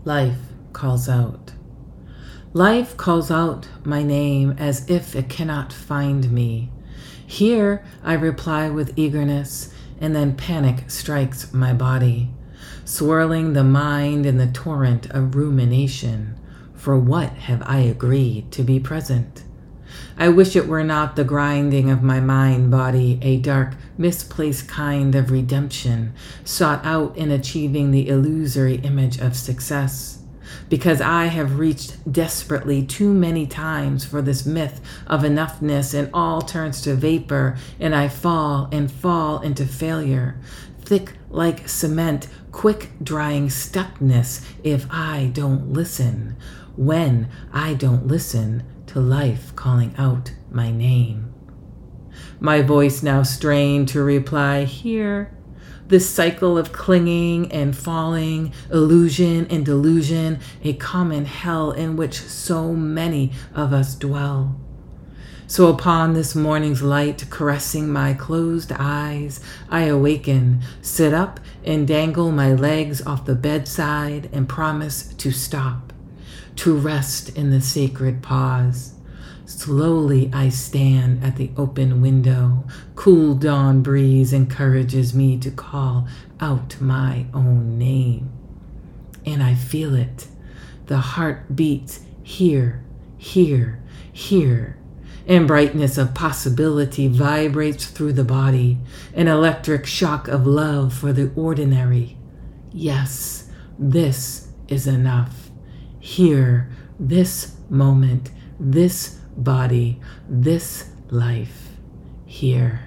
Life calls out. Life calls out my name as if it cannot find me. Here I reply with eagerness, and then panic strikes my body, swirling the mind in the torrent of rumination. For what have I agreed to be present? I wish it were not the grinding of my mind body, a dark, misplaced kind of redemption sought out in achieving the illusory image of success. Because I have reached desperately too many times for this myth of enoughness, and all turns to vapor, and I fall into failure, thick like cement, quick drying stuckness if I don't listen, when I don't listen to life calling out my name. My voice now strained to reply, here. This cycle of clinging and falling, illusion and delusion, a common hell in which so many of us dwell. So upon this morning's light caressing my closed eyes, I awaken, sit up, and dangle my legs off the bedside and promise to stop, to rest in the sacred pause. Slowly I stand at the open window. Cool dawn breeze encourages me to call out my own name. And I feel it. The heart beats here, here, here. And brightness of possibility vibrates through the body. An electric shock of love for the ordinary. Yes, this is enough. Here, this moment, this body, this life, here.